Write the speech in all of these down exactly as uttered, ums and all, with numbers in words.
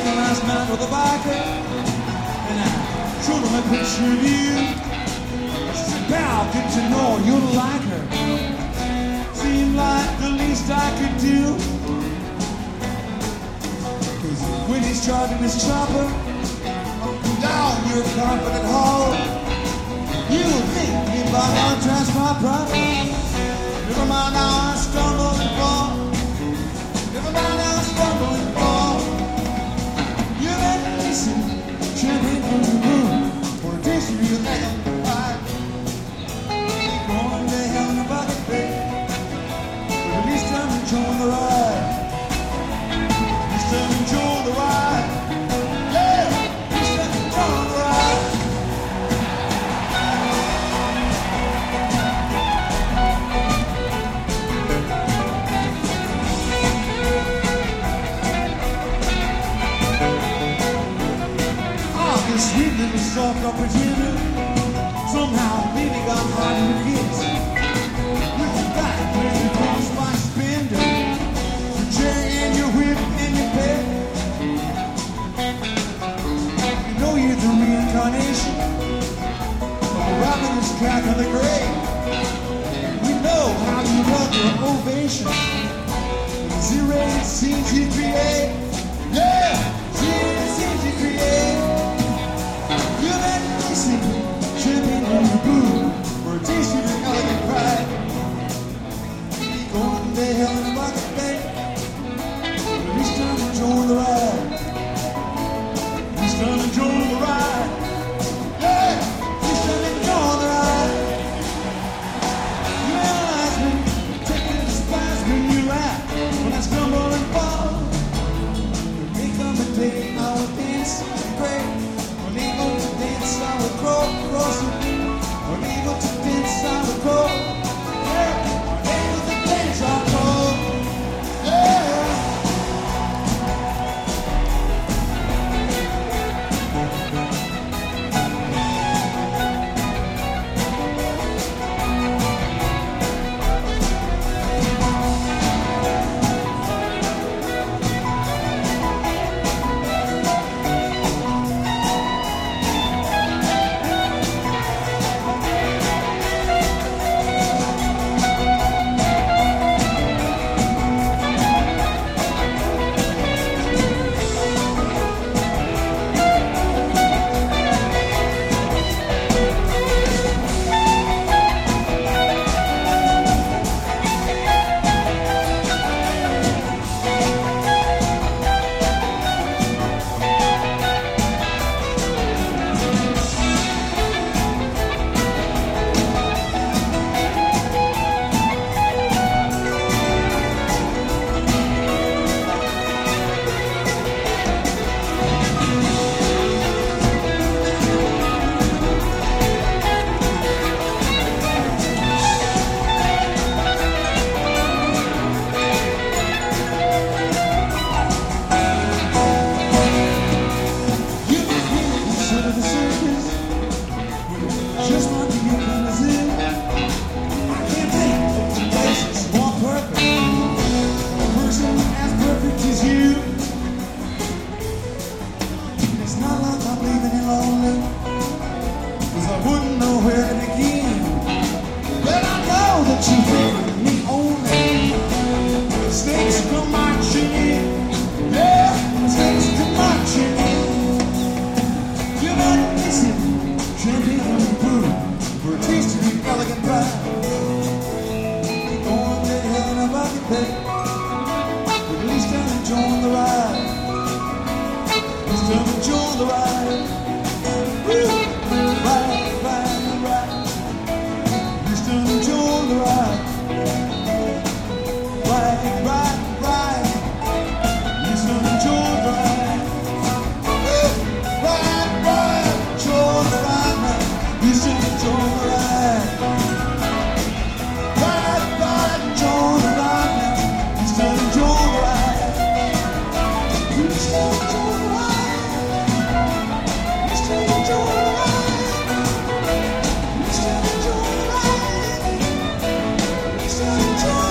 the last night with a biker, and I showed him a picture of you. She said, pal, get to know you'll like her. Seemed like the least I could do. Cause when he's charging his chopper down your confident hall, you think he bought on transport property. Never mind how I stumble and fall. Never mind how I stumble and fall. You're that decent champagne from the room for a taste of your leg pie. Ain't going to hell in a bucket, babe. But at least I'm enjoying the ride. At least I'm enjoying the ride. Yeah, at least I'm enjoying the ride. Sweet little soft opportunity. Somehow, baby got hard to kiss. With your back, where you cross my spender. Your chair and your whip and your bed. You know you're the reincarnation of a ravenous cat of the grave. We know how you love your ovation. Z-rated scenes you create. Yeah, Z-rated scenes you create. You're that decent champagne from the booth for a taste of your elegant pride. You going to hell in a bucket, babe. At least I'm enjoying the ride. At least I'm enjoying the ride. Yeah, at least I'm enjoying the ride. You analyze me, take me to despise when you laugh. When I stumble and fall, you come and play, I will dance and pray. Unable to dance, I will crawl across it. Unable to dance, I will crawl. Yeah. Unable to dance, I'll crawl. Yeah.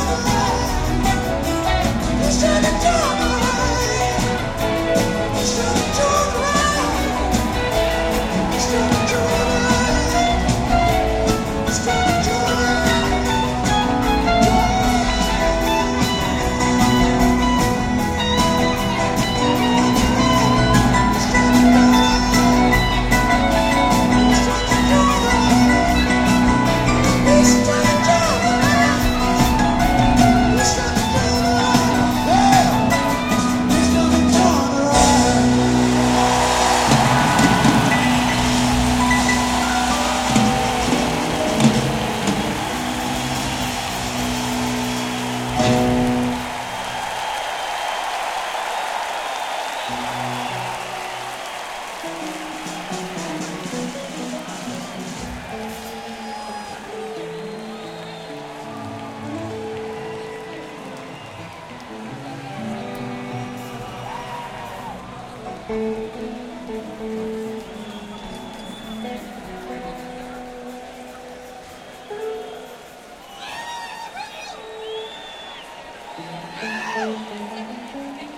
Show Thank you.